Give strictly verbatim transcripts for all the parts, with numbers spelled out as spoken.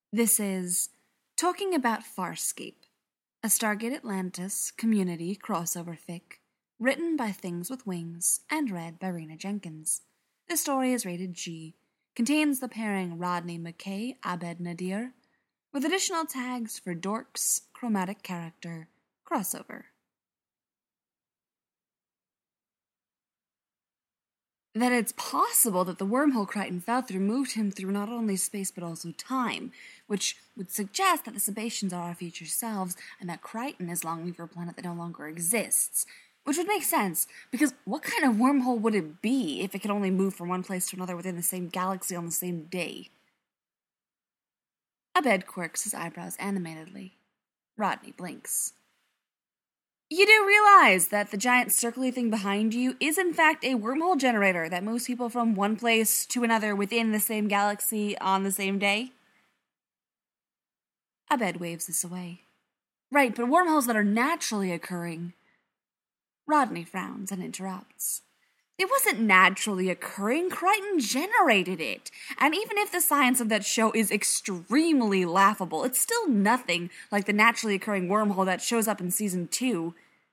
This is Talking About Farscape, a Stargate Atlantis community crossover fic, written by Things with Wings and read by Rena Jenkins. The story is rated G, contains the pairing Rodney McKay Abed Nadir, with additional tags for dorks, chromatic character, crossover. That it's possible that the wormhole Crichton fell through moved him through not only space but also time, which would suggest that the Sebaceans are our future selves and that Crichton is longing for a planet that no longer exists. Which would make sense, because what kind of wormhole would it be if it could only move from one place to another within the same galaxy on the same day? Abed quirks his eyebrows animatedly. Rodney blinks. You do realize that the giant circly thing behind you is in fact a wormhole generator that moves people from one place to another within the same galaxy on the same day? Abed waves this away. Right, but wormholes that are naturally occurring. Rodney frowns and interrupts. It wasn't naturally occurring, Crichton generated it. And even if the science of that show is extremely laughable, it's still nothing like the naturally occurring wormhole that shows up in season two.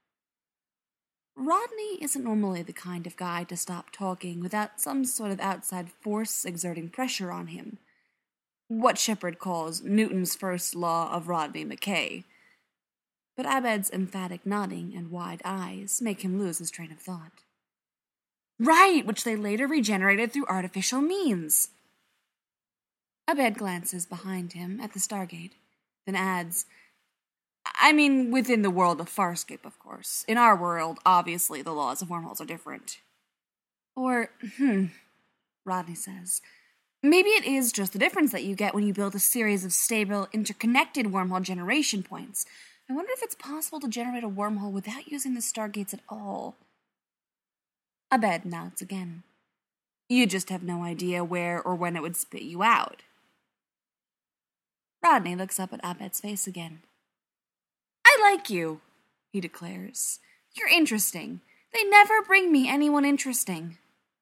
Rodney isn't normally the kind of guy to stop talking without some sort of outside force exerting pressure on him. What Shepard calls Newton's first law of Rodney McKay. But Abed's emphatic nodding and wide eyes make him lose his train of thought. Right, which they later regenerated through artificial means. Abed glances behind him at the Stargate, then adds, I mean, within the world of Farscape, of course. In our world, obviously, the laws of wormholes are different. Or, hmm, Rodney says, maybe it is just the difference that you get when you build a series of stable, interconnected wormhole generation points. I wonder if it's possible to generate a wormhole without using the Stargates at all. Abed nods again. You just have no idea where or when it would spit you out. Rodney looks up at Abed's face again. I like you, he declares. You're interesting. They never bring me anyone interesting.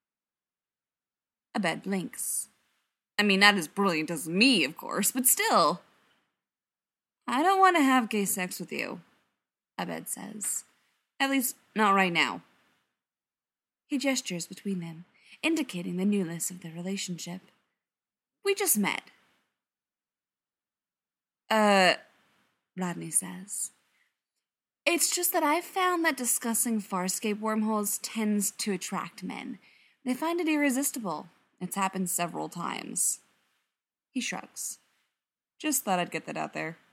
Abed blinks. I mean, not as brilliant as me, of course, but still. I don't want to have gay sex with you, Abed says. At least, not right now. He gestures between them, indicating the newness of their relationship. We just met. Uh, Rodney says. It's just that I've found that discussing Farscape wormholes tends to attract men. They find it irresistible. It's happened several times. He shrugs. Just thought I'd get that out there.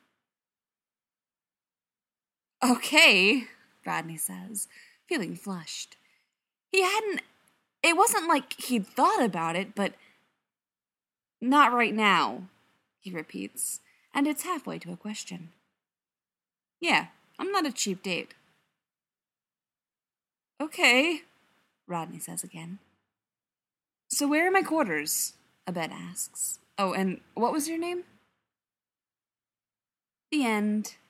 Okay, Rodney says, feeling flushed. He hadn't... It wasn't like he'd thought about it, but... Not right now, he repeats, and it's halfway to a question. Yeah, I'm not a cheap date. Okay, Rodney says again. So where are my quarters? Abed asks. Oh, and what was your name? The end.